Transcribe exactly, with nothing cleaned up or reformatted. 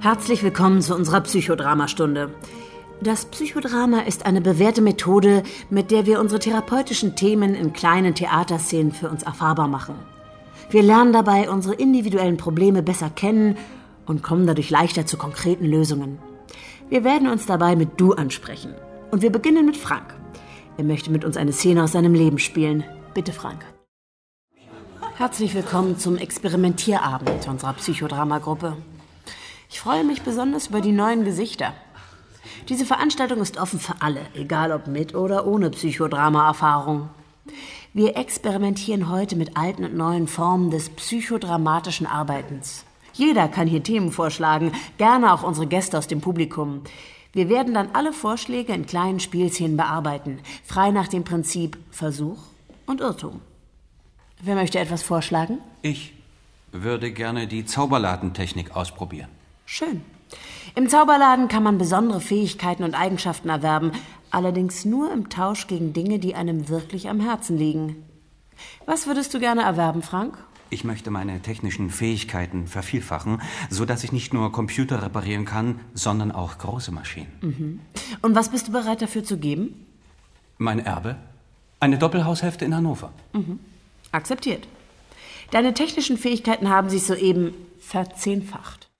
Herzlich willkommen zu unserer Psychodramastunde. Das Psychodrama ist eine bewährte Methode, mit der wir unsere therapeutischen Themen in kleinen Theaterszenen für uns erfahrbar machen. Wir lernen dabei unsere individuellen Probleme besser kennen und kommen dadurch leichter zu konkreten Lösungen. Wir werden uns dabei mit Du ansprechen. Und wir beginnen mit Frank. Er möchte mit uns eine Szene aus seinem Leben spielen. Bitte, Frank. Herzlich willkommen zum Experimentierabend unserer Psychodramagruppe. Ich freue mich besonders über die neuen Gesichter. Diese Veranstaltung ist offen für alle, egal ob mit oder ohne Psychodrama-Erfahrung. Wir experimentieren heute mit alten und neuen Formen des psychodramatischen Arbeitens. Jeder kann hier Themen vorschlagen, gerne auch unsere Gäste aus dem Publikum. Wir werden dann alle Vorschläge in kleinen Spielszenen bearbeiten, frei nach dem Prinzip Versuch und Irrtum. Wer möchte etwas vorschlagen? Ich würde gerne die Zauberladentechnik ausprobieren. Schön. Im Zauberladen kann man besondere Fähigkeiten und Eigenschaften erwerben, allerdings nur im Tausch gegen Dinge, die einem wirklich am Herzen liegen. Was würdest du gerne erwerben, Frank? Ich möchte meine technischen Fähigkeiten vervielfachen, sodass ich nicht nur Computer reparieren kann, sondern auch große Maschinen. Mhm. Und was bist du bereit dafür zu geben? Mein Erbe? Eine Doppelhaushälfte in Hannover. Mhm. Akzeptiert. Deine technischen Fähigkeiten haben sich soeben verzehnfacht.